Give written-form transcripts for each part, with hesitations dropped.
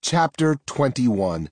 Chapter 21.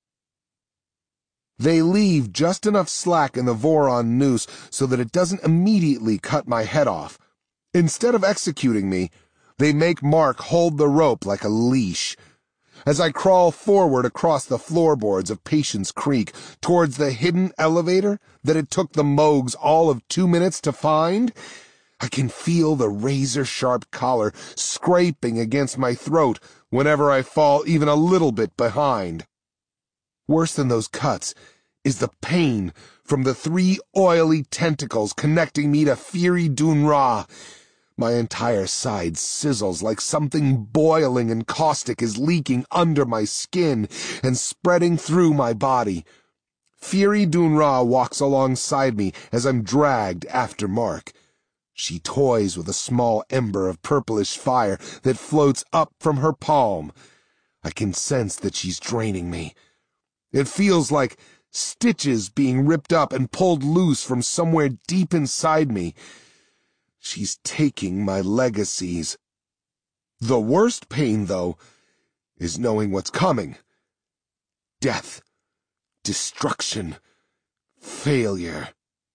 They leave just enough slack in the Voron noose so that it doesn't immediately cut my head off. Instead of executing me, they make Mark hold the rope like a leash. As I crawl forward across the floorboards of Patience Creek towards the hidden elevator that it took the Mogs all of 2 minutes to find, I can feel the razor-sharp collar scraping against my throat whenever I fall even a little bit behind. Worse than those cuts is the pain from the 3 oily tentacles connecting me to Firi Dunra. My entire side sizzles like something boiling and caustic is leaking under my skin and spreading through my body. Firi Dunra walks alongside me as I'm dragged after Mark. She toys with a small ember of purplish fire that floats up from her palm. I can sense that she's draining me. It feels like stitches being ripped up and pulled loose from somewhere deep inside me. She's taking my legacies. The worst pain, though, is knowing what's coming. Death, destruction, failure.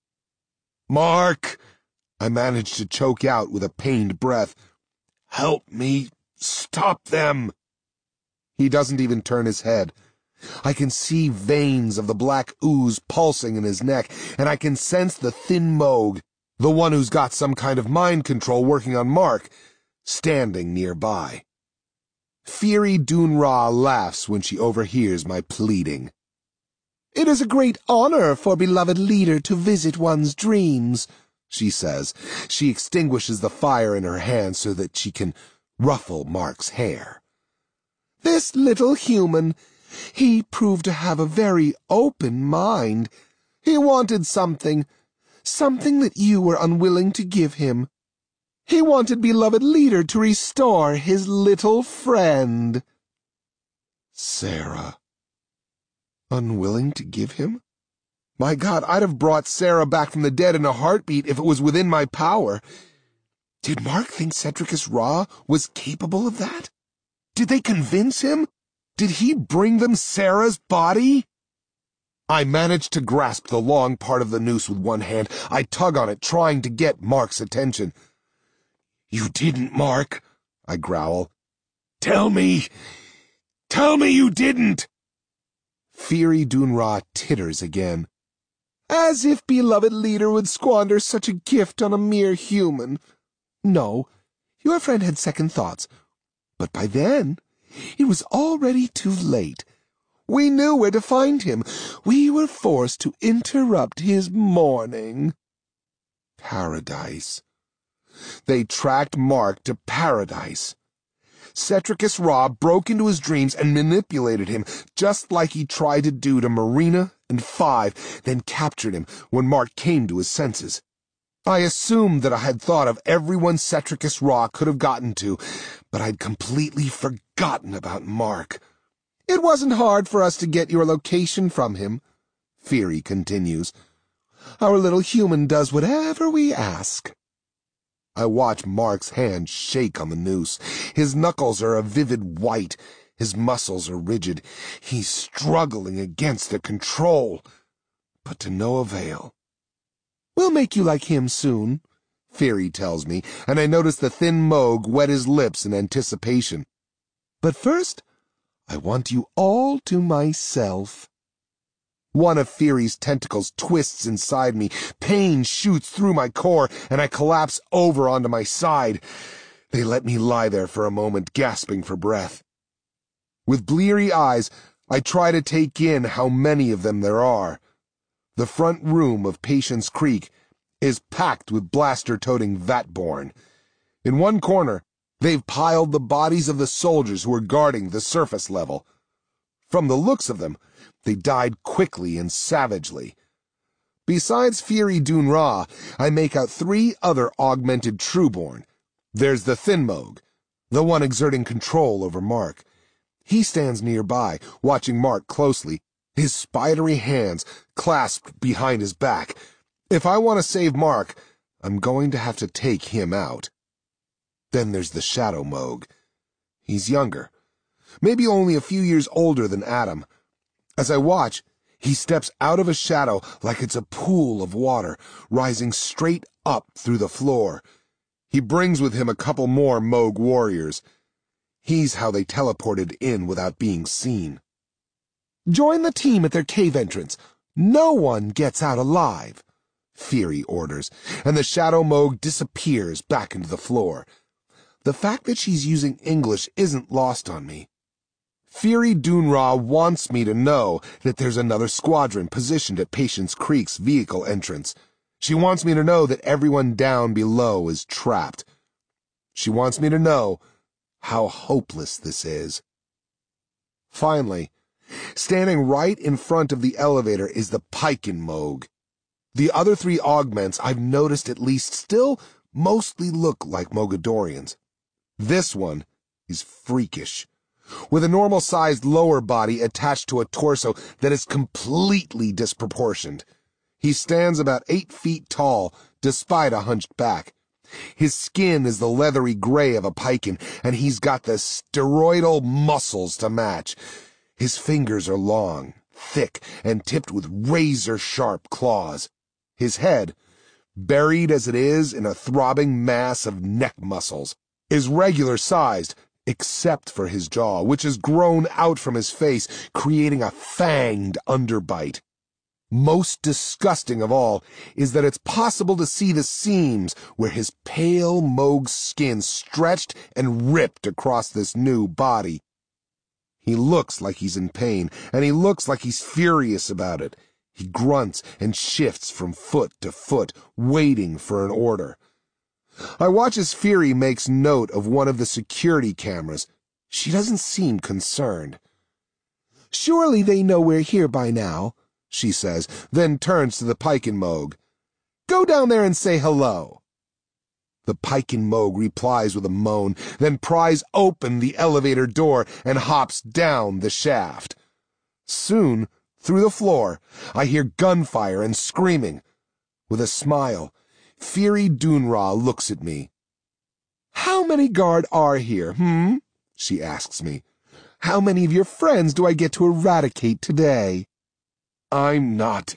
Mark! I managed to choke out with a pained breath. Help me stop them. He doesn't even turn his head. I can see veins of the black ooze pulsing in his neck, and I can sense the thin Moog, the one who's got some kind of mind control working on Mark, standing nearby. Firi Dunra laughs when she overhears my pleading. It is a great honor for beloved leader to visit one's dreams, she says. She extinguishes the fire in her hand so that she can ruffle Mark's hair. This little human, he proved to have a very open mind. He wanted something that you were unwilling to give him. He wanted beloved leader to restore his little friend. Sarah. Unwilling to give him? My God, I'd have brought Sarah back from the dead in a heartbeat if it was within my power. Did Mark think Cetricus Ra was capable of that? Did they convince him? Did he bring them Sarah's body? I managed to grasp the long part of the noose with one hand. I tug on it, trying to get Mark's attention. You didn't, Mark, I growl. Tell me you didn't. Firi Dunra titters again. As if beloved leader would squander such a gift on a mere human. No, your friend had second thoughts. But by then, it was already too late. We knew where to find him. We were forced to interrupt his mourning. Paradise. They tracked Mark to Paradise. Cetricus Ra broke into his dreams and manipulated him, just like he tried to do to Marina and Five, then captured him when Mark came to his senses. I assumed that I had thought of everyone Cetricus Ra could have gotten to, but I'd completely forgotten about Mark. It wasn't hard for us to get your location from him, Firi continues. Our little human does whatever we ask. I watch Mark's hand shake on the noose. His knuckles are a vivid white. His muscles are rigid. He's struggling against the control, but to no avail. We'll make you like him soon, Firi tells me, and I notice the thin Moog wet his lips in anticipation. But first, I want you all to myself. One of Firi's tentacles twists inside me. Pain shoots through my core, and I collapse over onto my side. They let me lie there for a moment, gasping for breath. With bleary eyes, I try to take in how many of them there are. The front room of Patience Creek is packed with blaster-toting Vatborn. In one corner, they've piled the bodies of the soldiers who are guarding the surface level. From the looks of them, they died quickly and savagely. Besides Firi Dunra, I make out 3 other augmented Trueborn. There's the Thin Moog, the one exerting control over Mark. He stands nearby, watching Mark closely, his spidery hands clasped behind his back. If I want to save Mark, I'm going to have to take him out. Then there's the Shadow Moog. He's younger, maybe only a few years older than Adam. As I watch, he steps out of a shadow like it's a pool of water, rising straight up through the floor. He brings with him a couple more Moog warriors. He's how they teleported in without being seen. "Join the team at their cave entrance. No one gets out alive," Fury orders, and the Shadow Moog disappears back into the floor. The fact that she's using English isn't lost on me. Fury Dunra wants me to know that there's another squadron positioned at Patience Creek's vehicle entrance. She wants me to know that everyone down below is trapped. She wants me to know how hopeless this is. Finally, standing right in front of the elevator is the Piken Moog. The other three augments I've noticed at least still mostly look like Mogadorians. This one is freakish, with a normal-sized lower body attached to a torso that is completely disproportioned. He stands about 8 feet tall, despite a hunched back. His skin is the leathery gray of a Piken, and he's got the steroidal muscles to match. His fingers are long, thick, and tipped with razor-sharp claws. His head, buried as it is in a throbbing mass of neck muscles, is regular-sized, except for his jaw, which has grown out from his face, creating a fanged underbite. Most disgusting of all is that it's possible to see the seams where his pale Moog skin stretched and ripped across this new body. He looks like he's in pain, and he looks like he's furious about it. He grunts and shifts from foot to foot, waiting for an order. I watch as Fury makes note of one of the security cameras. She doesn't seem concerned. "Surely they know we're here by now," she says, then turns to the Piken Moog. "Go down there and say hello." The Piken Moog replies with a moan, then pries open the elevator door and hops down the shaft. Soon, through the floor, I hear gunfire and screaming. With a smile, Fury Dunra looks at me. "How many guard are here, she asks me. "How many of your friends do I get to eradicate today?" I'm not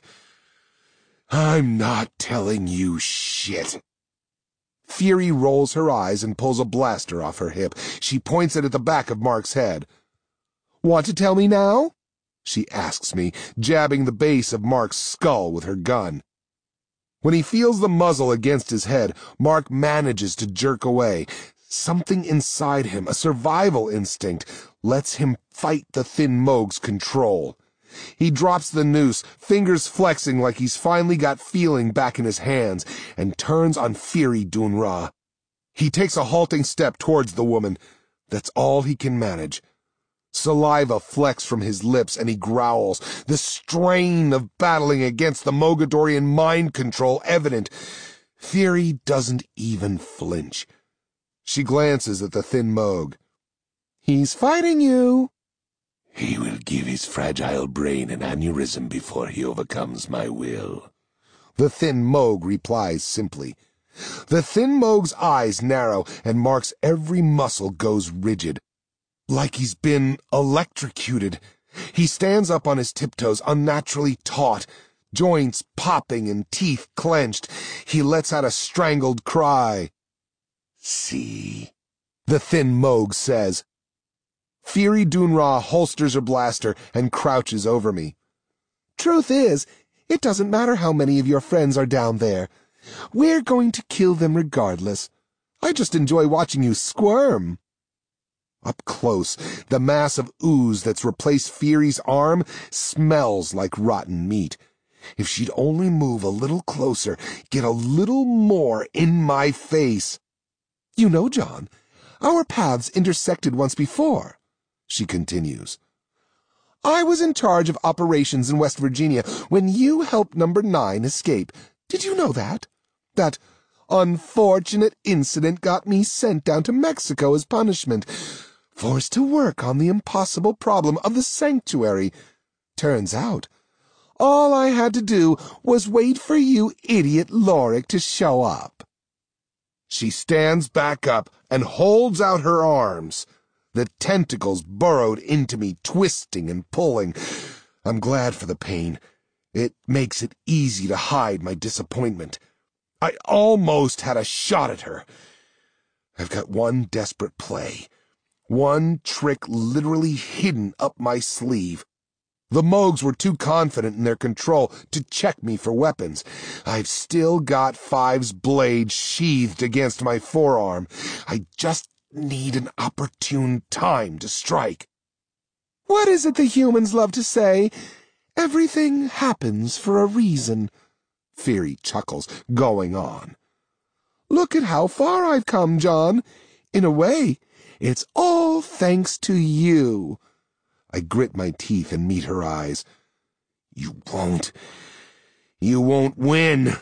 telling you shit." Fury rolls her eyes and pulls a blaster off her hip. She points it at the back of Mark's head. "Want to tell me now?" she asks me, jabbing the base of Mark's skull with her gun. When he feels the muzzle against his head, Mark manages to jerk away. Something inside him, a survival instinct, lets him fight the Thin Moog's control. He drops the noose, fingers flexing like he's finally got feeling back in his hands, and turns on Fury Dunra. He takes a halting step towards the woman. That's all he can manage. Saliva flecks from his lips, and he growls, the strain of battling against the Mogadorian mind control evident. Fury doesn't even flinch. She glances at the Thin Moog. "He's fighting you." "He will give his fragile brain an aneurysm before he overcomes my will," the Thin Moog replies simply. The Thin Moog's eyes narrow, and Mark's every muscle goes rigid, like he's been electrocuted. He stands up on his tiptoes, unnaturally taut, joints popping and teeth clenched. He lets out a strangled cry. "See," the Thin Moog says. Fury Dunra holsters her blaster and crouches over me. "Truth is, it doesn't matter how many of your friends are down there. We're going to kill them regardless. I just enjoy watching you squirm." Up close, the mass of ooze that's replaced Fury's arm smells like rotten meat. If she'd only move a little closer, get a little more in my face. "You know, John, our paths intersected once before," she continues. "I was in charge of operations in West Virginia when you helped Number 9 escape. Did you know that? That unfortunate incident got me sent down to Mexico as punishment, forced to work on the impossible problem of the sanctuary. Turns out, all I had to do was wait for you idiot Lorik to show up." She stands back up and holds out her arms. The tentacles burrowed into me, twisting and pulling. I'm glad for the pain. It makes it easy to hide my disappointment. I almost had a shot at her. I've got one desperate play. One trick literally hidden up my sleeve. The Moogs were too confident in their control to check me for weapons. I've still got Five's blade sheathed against my forearm. I just need an opportune time to strike. What is it the humans love to say? Everything happens for a reason. Fury chuckles, going on. Look at how far I've come, John. In a way, it's all thanks to you. I grit my teeth and meet her eyes. You won't win.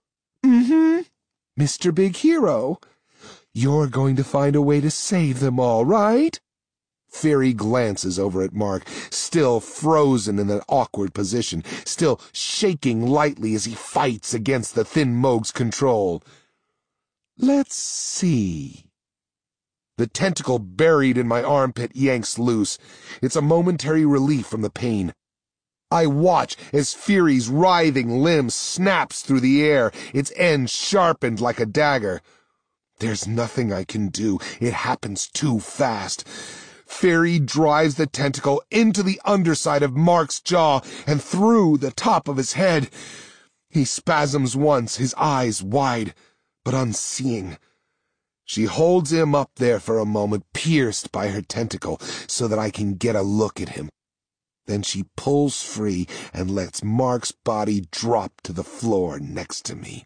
Mr. Big Hero. You're going to find a way to save them all, right? Fury glances over at Mark, still frozen in that awkward position, still shaking lightly as he fights against the Thin Moog's control. Let's see. The tentacle buried in my armpit yanks loose. It's a momentary relief from the pain. I watch as Fury's writhing limb snaps through the air, its end sharpened like a dagger. There's nothing I can do. It happens too fast. Fury drives the tentacle into the underside of Mark's jaw and through the top of his head. He spasms once, his eyes wide, but unseeing. She holds him up there for a moment, pierced by her tentacle, so that I can get a look at him. Then she pulls free and lets Mark's body drop to the floor next to me.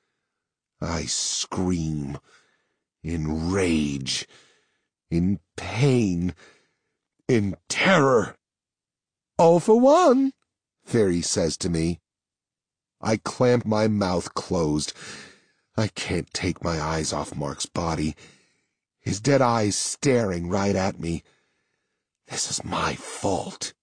I scream, in rage, in pain, in terror. All for one, Fury says to me. I clamp my mouth closed. I can't take my eyes off Mark's body, his dead eyes staring right at me. This is my fault.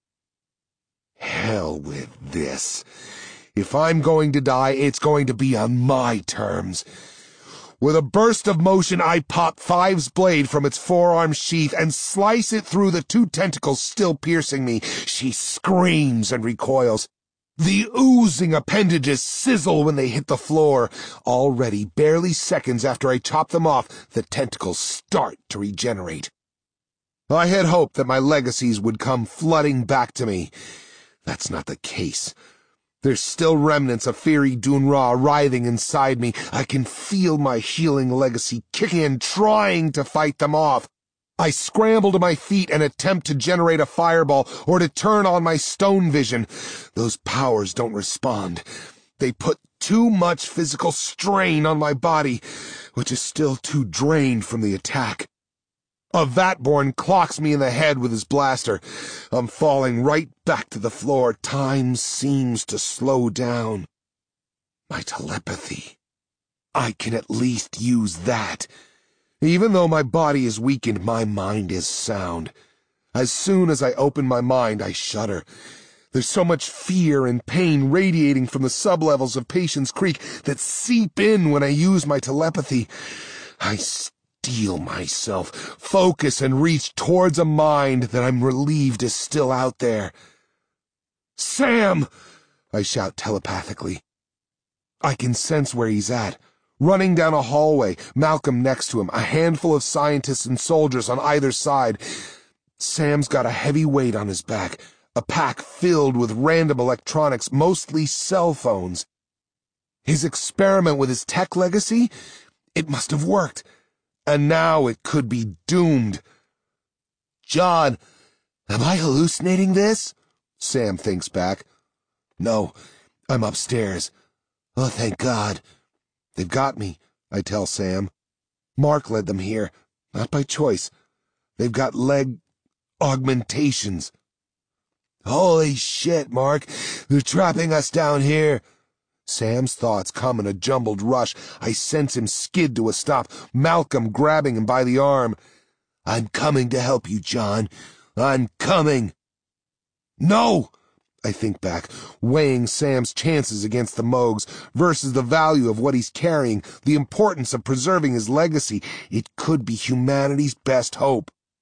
Hell with this. If I'm going to die, it's going to be on my terms. With a burst of motion, I pop Five's blade from its forearm sheath and slice it through the two tentacles still piercing me. She screams and recoils. The oozing appendages sizzle when they hit the floor. Already, barely seconds after I chop them off, the tentacles start to regenerate. I had hoped that my legacies would come flooding back to me. That's not the case. There's still remnants of Fury Dunra writhing inside me. I can feel my healing legacy kicking in, trying to fight them off. I scramble to my feet and attempt to generate a fireball or to turn on my stone vision. Those powers don't respond. They put too much physical strain on my body, which is still too drained from the attack. A Vatborn clocks me in the head with his blaster. I'm falling right back to the floor. Time seems to slow down. My telepathy. I can at least use that. Even though my body is weakened, my mind is sound. As soon as I open my mind, I shudder. There's so much fear and pain radiating from the sublevels of Patience Creek that seep in when I use my telepathy. I steel myself, focus, and reach towards a mind that I'm relieved is still out there. Sam! I shout telepathically. I can sense where he's at. Running down a hallway, Malcolm next to him, a handful of scientists and soldiers on either side. Sam's got a heavy weight on his back, a pack filled with random electronics, mostly cell phones. His experiment with his tech legacy? It must have worked. And now it could be doomed. John, am I hallucinating this? Sam thinks back. No, I'm upstairs. Oh, thank God. They've got me, I tell Sam. Mark led them here, not by choice. They've got leg augmentations. Holy shit, Mark. They're trapping us down here. Sam's thoughts come in a jumbled rush. I sense him skid to a stop, Malcolm grabbing him by the arm. I'm coming to help you, John. I'm coming. No! I think back, weighing Sam's chances against the Moogs versus the value of what he's carrying, the importance of preserving his legacy. It could be humanity's best hope.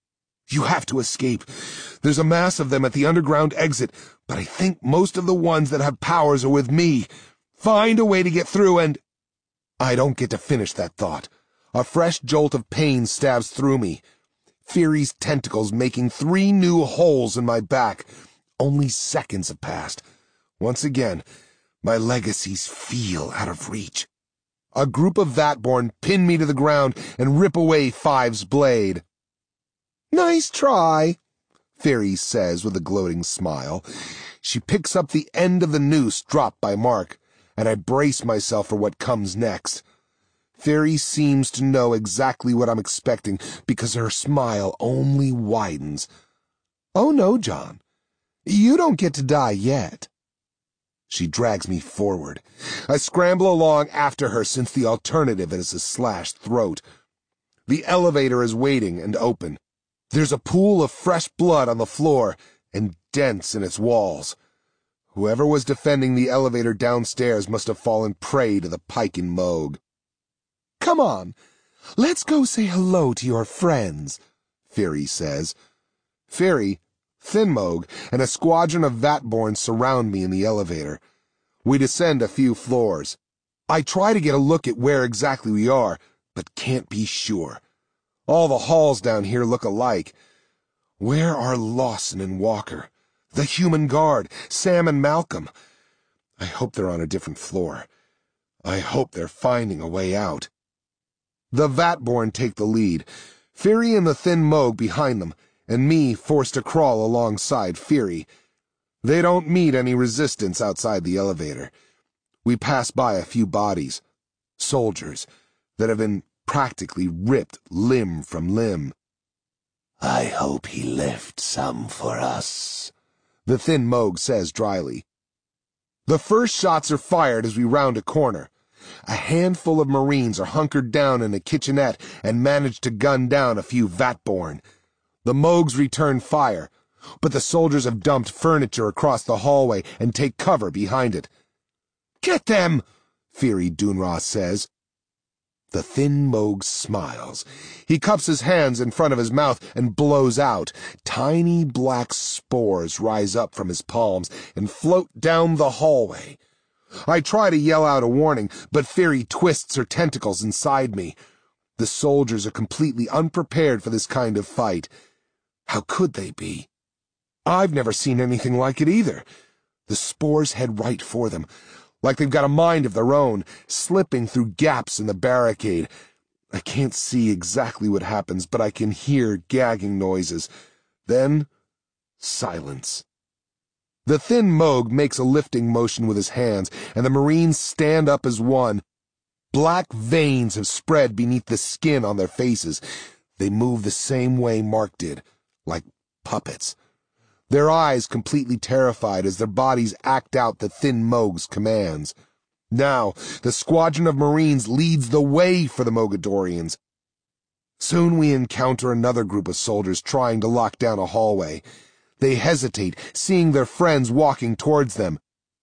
You have to escape. There's a mass of them at the underground exit, but I think most of the ones that have powers are with me. Find a way to get through and... I don't get to finish that thought. A fresh jolt of pain stabs through me. Fury's tentacles making 3 new holes in my back. Only seconds have passed. Once again, my legacies feel out of reach. A group of Vatborn pin me to the ground and rip away Five's blade. Nice try, Fury says with a gloating smile. She picks up the end of the noose dropped by Mark, and I brace myself for what comes next. Fury seems to know exactly what I'm expecting because her smile only widens. Oh no, John. You don't get to die yet. She drags me forward. I scramble along after her since the alternative is a slashed throat. The elevator is waiting and open. There's a pool of fresh blood on the floor and dents in its walls. Whoever was defending the elevator downstairs must have fallen prey to the Piken Moog. Come on, let's go say hello to your friends, Fury says. Fury, Thin Moog, and a squadron of Vatborn surround me in the elevator. We descend a few floors. I try to get a look at where exactly we are, but can't be sure. All the halls down here look alike. Where are Lawson and Walker? The Human Guard, Sam and Malcolm? I hope they're on a different floor. I hope they're finding a way out. The Vatborn take the lead, Fury and the Thin Moog behind them, and me forced to crawl alongside Fury. They don't meet any resistance outside the elevator. We pass by a few bodies, soldiers, that have been practically ripped limb from limb. I hope he left some for us, the Thin Moog says dryly. The first shots are fired as we round a corner. A handful of Marines are hunkered down in a kitchenette and manage to gun down a few Vatborn. The Moogs return fire, but the soldiers have dumped furniture across the hallway and take cover behind it. Get them, Fury Dunra says. The Thin Moog smiles. He cups his hands in front of his mouth and blows out. Tiny black spores rise up from his palms and float down the hallway. I try to yell out a warning, but Fury twists her tentacles inside me. The soldiers are completely unprepared for this kind of fight. How could they be? I've never seen anything like it either. The spores head right for them, like they've got a mind of their own, slipping through gaps in the barricade. I can't see exactly what happens, but I can hear gagging noises. Then, silence. The Thin Moog makes a lifting motion with his hands, and the Marines stand up as one. Black veins have spread beneath the skin on their faces. They move the same way Mark did, like puppets. Their eyes completely terrified as their bodies act out the Thin Moog's commands. Now, the squadron of Marines leads the way for the Mogadorians. Soon we encounter another group of soldiers trying to lock down a hallway. They hesitate, seeing their friends walking towards them.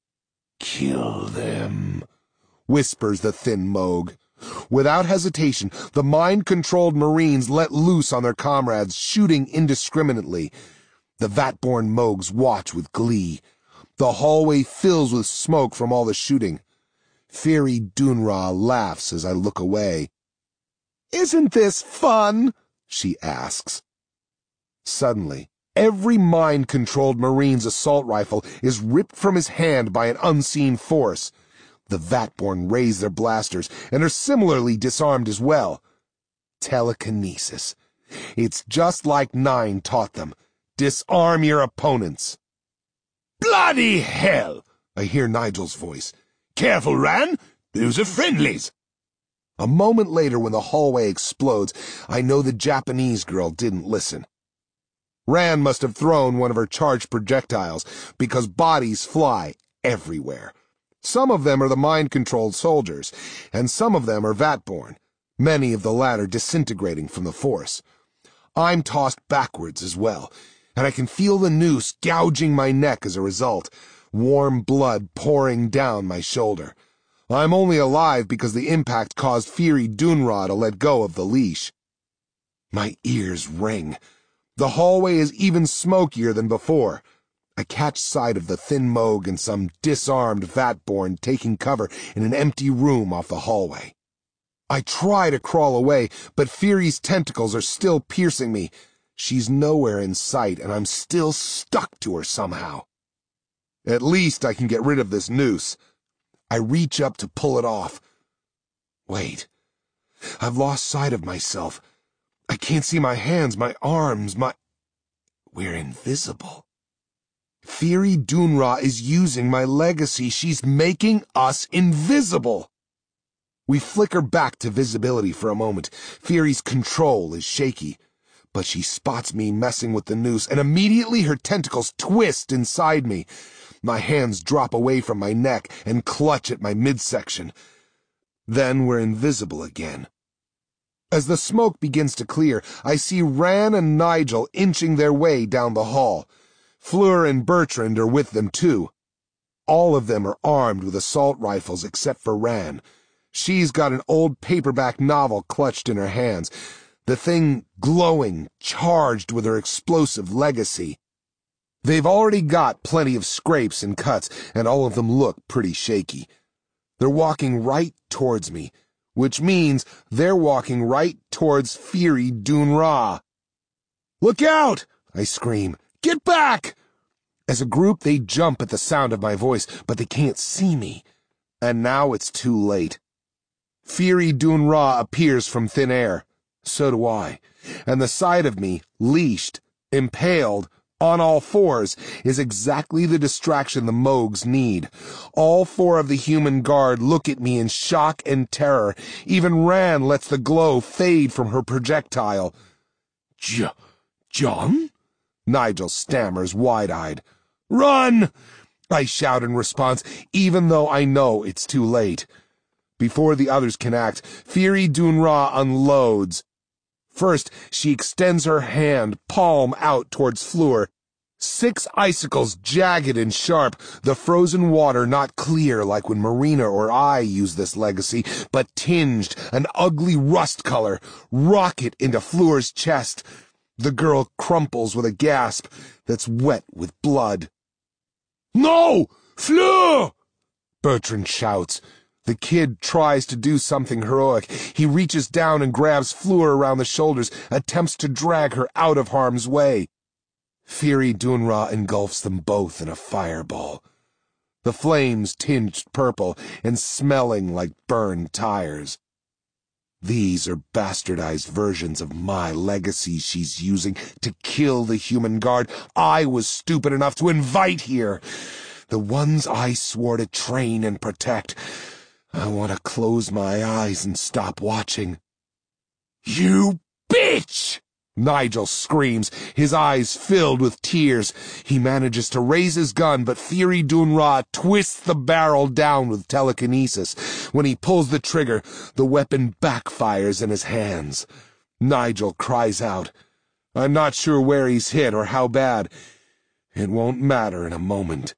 Kill them, whispers the Thin Moog. Without hesitation, the mind-controlled Marines let loose on their comrades, shooting indiscriminately. The Vatborn Moogs watch with glee. The hallway fills with smoke from all the shooting. Fury Dunra laughs as I look away. Isn't this fun? She asks. Suddenly, every mind-controlled Marine's assault rifle is ripped from his hand by an unseen force. The Vatborn raise their blasters and are similarly disarmed as well. Telekinesis. It's just like Nine taught them. Disarm your opponents. Bloody hell! I hear Nigel's voice. Careful, Ran. Those are friendlies. A moment later, when the hallway explodes, I know the Japanese girl didn't listen. Ran must have thrown one of her charged projectiles, because bodies fly everywhere. Some of them are the mind-controlled soldiers, and some of them are Vatborn, many of the latter disintegrating from the force. I'm tossed backwards as well, and I can feel the noose gouging my neck as a result, warm blood pouring down my shoulder. I'm only alive because the impact caused Fury Dunra to let go of the leash. My ears ring. The hallway is even smokier than before. I catch sight of the thin Moog and some disarmed Vatborn taking cover in an empty room off the hallway. I try to crawl away, but Fury's tentacles are still piercing me. She's nowhere in sight, and I'm still stuck to her somehow. At least I can get rid of this noose. I reach up to pull it off. Wait. I've lost sight of myself. I can't see my hands, my arms, We're invisible. Fury Dunra is using my legacy. She's making us invisible. We flicker back to visibility for a moment. Fury's control is shaky, but she spots me messing with the noose, and immediately her tentacles twist inside me. My hands drop away from my neck and clutch at my midsection. Then we're invisible again. As the smoke begins to clear, I see Ran and Nigel inching their way down the hall. Fleur and Bertrand are with them too. All of them are armed with assault rifles except for Ran. She's got an old paperback novel clutched in her hands, the thing glowing, charged with her explosive legacy. They've already got plenty of scrapes and cuts, and all of them look pretty shaky. They're walking right towards me, which means they're walking right towards Fury Dunra. "Look out!" I scream. "Get back!" As a group, they jump at the sound of my voice, but they can't see me. And now it's too late. Fury Dunra appears from thin air. So do I. And the side of me, leashed, impaled, on all fours, is exactly the distraction the Moogs need. All four of the human guard look at me in shock and terror. Even Ran lets the glow fade from her projectile. John? Nigel stammers, wide-eyed. "Run!" I shout in response, even though I know it's too late. Before the others can act, Fury Dunra unloads. First, she extends her hand, palm out towards Fleur. 6 icicles, jagged and sharp, the frozen water not clear like when Marina or I use this legacy, but tinged, an ugly rust color, rocket into Fleur's chest. The girl crumples with a gasp that's wet with blood. "No! Fleur!" Bertrand shouts. The kid tries to do something heroic. He reaches down and grabs Fleur around the shoulders, attempts to drag her out of harm's way. Fury Dunra engulfs them both in a fireball. The flames tinged purple and smelling like burned tires. These are bastardized versions of my legacy she's using to kill the human guard I was stupid enough to invite here. The ones I swore to train and protect. I want to close my eyes and stop watching. "You bitch!" Nigel screams, his eyes filled with tears. He manages to raise his gun, but Fury Dunra twists the barrel down with telekinesis. When he pulls the trigger, the weapon backfires in his hands. Nigel cries out. I'm not sure where he's hit or how bad. It won't matter in a moment.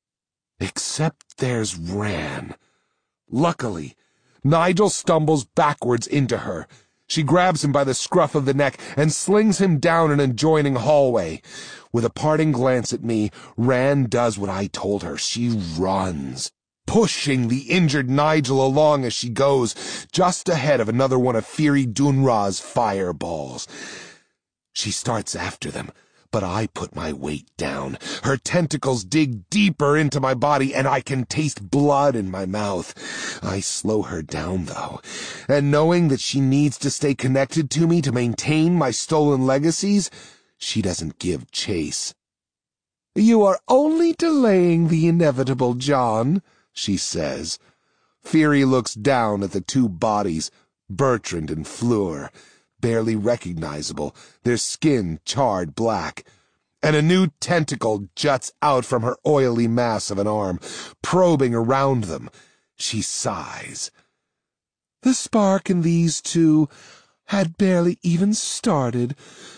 Except there's Ran. Luckily, Nigel stumbles backwards into her. She grabs him by the scruff of the neck and slings him down an adjoining hallway. With a parting glance at me, Ran does what I told her. She runs, pushing the injured Nigel along as she goes, just ahead of another one of Fury Dunra's fireballs. She starts after them, but I put my weight down. Her tentacles dig deeper into my body, and I can taste blood in my mouth. I slow her down, though, and knowing that she needs to stay connected to me to maintain my stolen legacies, she doesn't give chase. You are only delaying the inevitable, John, she says. Fury looks down at the 2 bodies, Bertrand and Fleur, barely recognizable, their skin charred black. And a new tentacle juts out from her oily mass of an arm, probing around them. She sighs. The spark in these 2 had barely even started.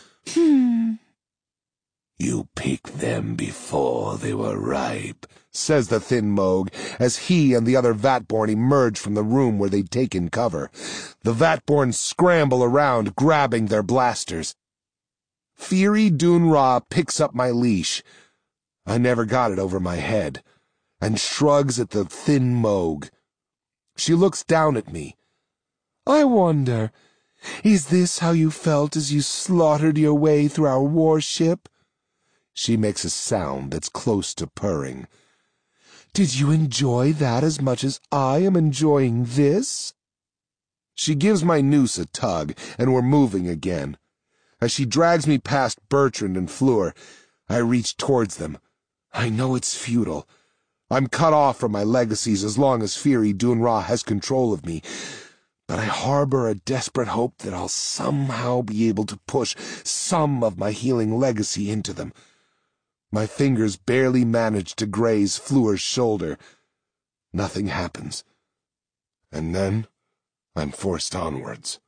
You picked them before they were ripe, says the thin Moog, as he and the other Vatborn emerge from the room where they'd taken cover. The Vatborn scramble around, grabbing their blasters. Fiery Dunra picks up my leash. I never got it over my head, and shrugs at the thin Moog. She looks down at me. I wonder, is this how you felt as you slaughtered your way through our warship? She makes a sound that's close to purring. Did you enjoy that as much as I am enjoying this? She gives my noose a tug, and we're moving again. As she drags me past Bertrand and Fleur, I reach towards them. I know it's futile. I'm cut off from my legacies as long as Fiery Dunra has control of me, but I harbor a desperate hope that I'll somehow be able to push some of my healing legacy into them. My fingers barely manage to graze Fleur's shoulder. Nothing happens. And then I'm forced onwards.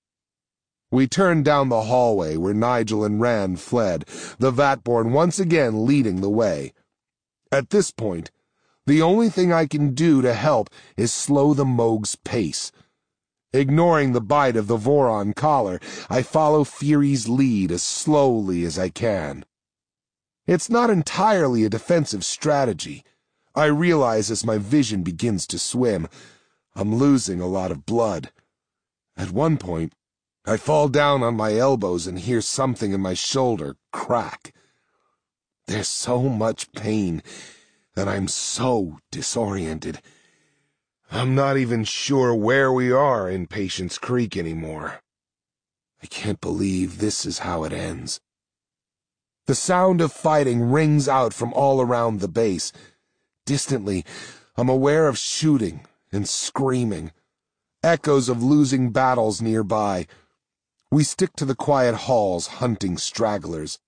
We turned down the hallway where Nigel and Rand fled, the Vatborn once again leading the way. At this point, the only thing I can do to help is slow the Moog's pace. Ignoring the bite of the Voron collar, I follow Fury's lead as slowly as I can. It's not entirely a defensive strategy. I realize as my vision begins to swim, I'm losing a lot of blood. At one point, I fall down on my elbows and hear something in my shoulder crack. There's so much pain that I'm so disoriented. I'm not even sure where we are in Patience Creek anymore. I can't believe this is how it ends. The sound of fighting rings out from all around the base. Distantly, I'm aware of shooting and screaming, echoes of losing battles nearby. We stick to the quiet halls, hunting stragglers.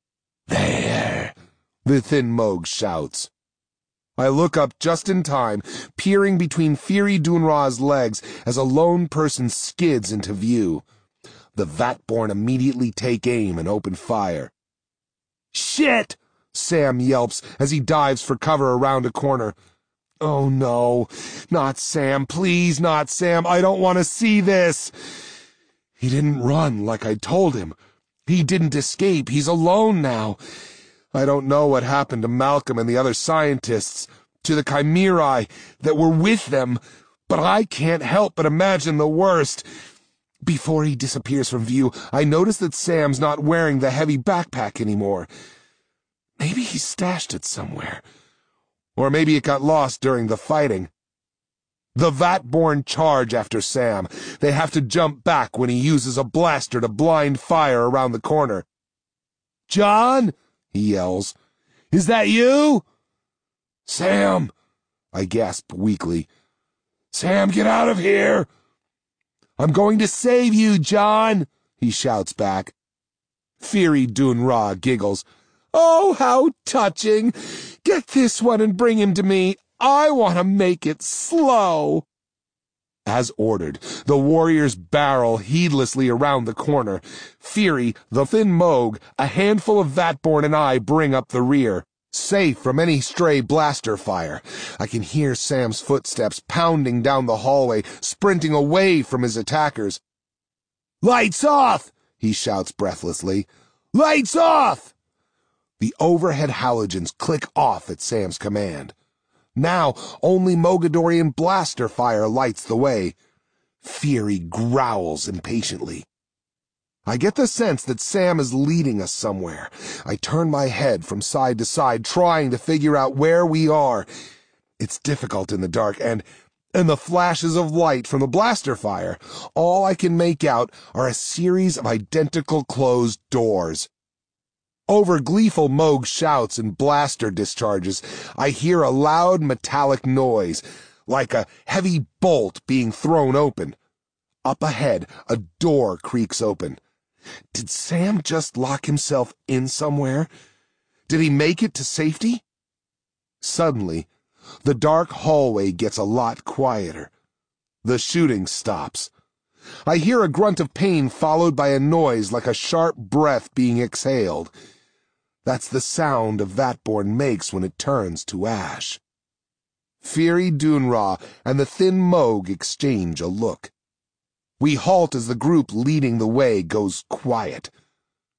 There, the thin Moog shouts. I look up just in time, peering between Fiery Dunra's legs as a lone person skids into view. The Vatborn immediately take aim and open fire. Shit! Sam yelps as he dives for cover around a corner. Oh no, not Sam, please not Sam, I don't want to see this. He didn't run like I told him. He didn't escape, he's alone now. I don't know what happened to Malcolm and the other scientists, to the Chimerae that were with them, but I can't help but imagine the worst. Before he disappears from view, I notice that Sam's not wearing the heavy backpack anymore. Maybe he stashed it somewhere. Or maybe it got lost during the fighting. The Vatborn charge after Sam. They have to jump back when he uses a blaster to blind fire around the corner. John? He yells. Is that you? Sam! I gasp weakly. Sam, get out of here! I'm going to save you, John! He shouts back. Fiery Dunra giggles. Oh, how touching! Get this one and bring him to me. I want to make it slow. As ordered, the warriors barrel heedlessly around the corner. Fiery, the thin Moog, a handful of Vatborn and I bring up the rear, safe from any stray blaster fire. I can hear Sam's footsteps pounding down the hallway, sprinting away from his attackers. Lights off! He shouts breathlessly. Lights off! The overhead halogens click off at Sam's command. Now, only Mogadorian blaster fire lights the way. Fiery growls impatiently. I get the sense that Sam is leading us somewhere. I turn my head from side to side, trying to figure out where we are. It's difficult in the dark, and in the flashes of light from the blaster fire, all I can make out are a series of identical closed doors. Over gleeful Moog shouts and blaster discharges, I hear a loud metallic noise, like a heavy bolt being thrown open. Up ahead, a door creaks open. Did Sam just lock himself in somewhere? Did he make it to safety? Suddenly, the dark hallway gets a lot quieter. The shooting stops. I hear a grunt of pain followed by a noise like a sharp breath being exhaled. That's the sound a Vatborn makes when it turns to ash. Fiery Dunra and the thin Moog exchange a look. We halt as the group leading the way goes quiet.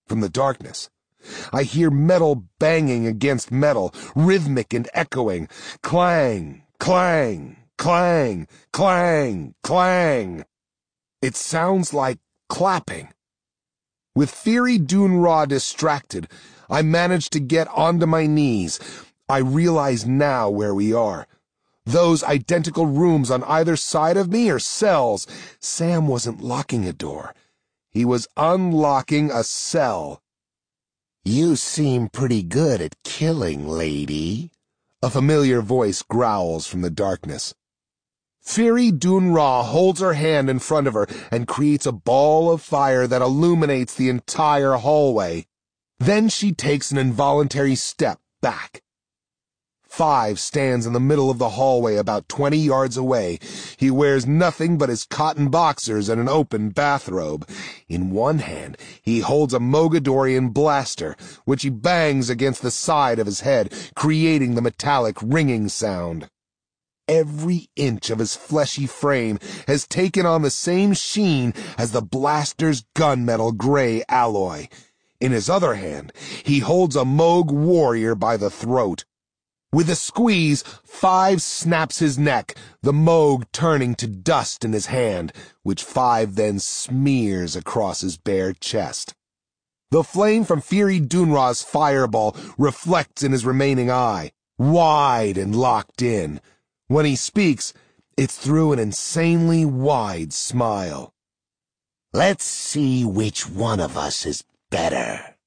from the darkness. I hear metal banging against metal, rhythmic and echoing. Clang, clang, clang, clang, clang. It sounds like clapping. With Theory Dun-Ra distracted, I manage to get onto my knees. I realize now where we are. Those identical rooms on either side of me are cells. Sam wasn't locking a door. He was unlocking a cell. You seem pretty good at killing, lady. A familiar voice growls from the darkness. Theory Dun-Ra holds her hand in front of her and creates a ball of fire that illuminates the entire hallway. Then she takes an involuntary step back. 5 stands in the middle of the hallway about 20 yards away. He wears nothing but his cotton boxers and an open bathrobe. In one hand, he holds a Mogadorian blaster, which he bangs against the side of his head, creating the metallic ringing sound. Every inch of his fleshy frame has taken on the same sheen as the blaster's gunmetal gray alloy. In his other hand, he holds a Moog warrior by the throat. With a squeeze, 5 snaps his neck, the Moog turning to dust in his hand, which 5 then smears across his bare chest. The flame from Theory Dun-Ra's fireball reflects in his remaining eye, wide and locked in. When he speaks, it's through an insanely wide smile. Let's see which one of us is better.